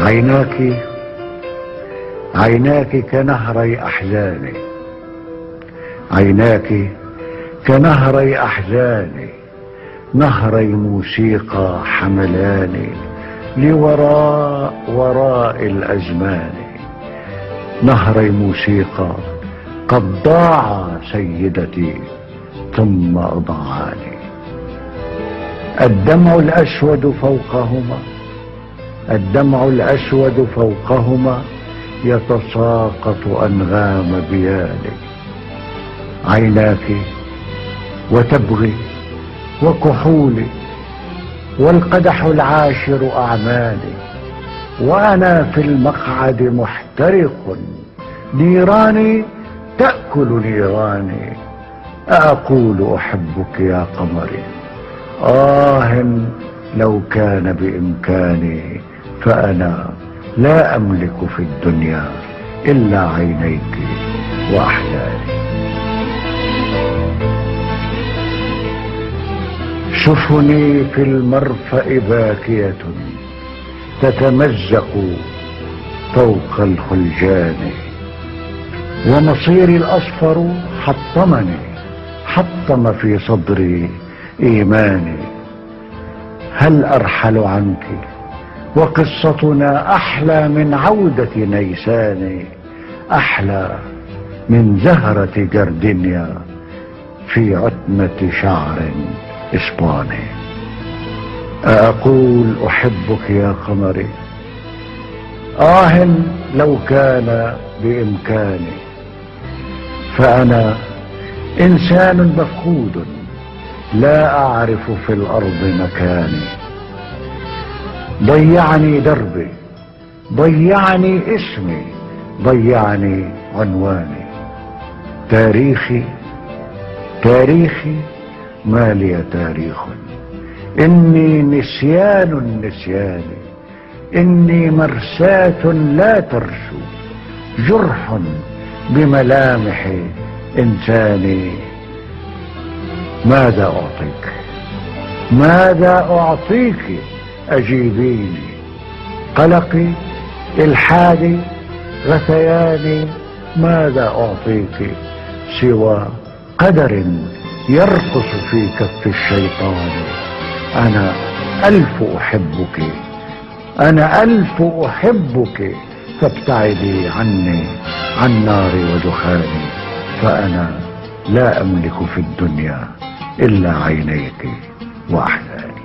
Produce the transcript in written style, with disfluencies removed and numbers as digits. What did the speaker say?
عيناك كنهري أحزاني، عيناك كنهري أحزاني، نهري موسيقى حملاني وراء الأزمان، نهري موسيقى قد ضاع سيدتي ثم أضاعاني. الدمع الأسود فوقهما، الدمع الأسود فوقهما يتساقط أنغام بياني. عيناك وتبغي وكحولي، والقدح العاشر أعمالي، وأنا في المقعد محترق، نيراني تأكل نيراني. أقول أحبك يا قمري، لو كان بإمكاني، فأنا لا أملك في الدنيا إلا عينيك وأحلامي. سفني في المرفأ باكية تتمزق فوق الخلجان، ومصيري الأصفر حطم في صدري إيماني. هل أرحل عنك وقصتنا أحلى من عودة نيسان، أحلى من زهرة جردنيا في عتمة شعر إسباني. أقول أحبك يا قمري، لو كان بإمكاني، فأنا إنسان مفقود لا أعرف في الأرض مكاني. ضيعني دربي، ضيعني اسمي، ضيعني عنواني. تاريخي ما لي تاريخ، إني نسيان النسيان، إني مرساة لا ترسو، جرح بملامح إنساني. ماذا أعطيك، ماذا أعطيك؟ أجيبيني. قلقي، إلحادي، غثياني، ماذا أعطيك سوى قدر يرقص في كف الشيطان؟ أنا ألف أحبك، أنا ألف أحبك، فابتعدي عني عن ناري ودخاني، فأنا لا أملك في الدنيا إلا عينيك وأحلامي.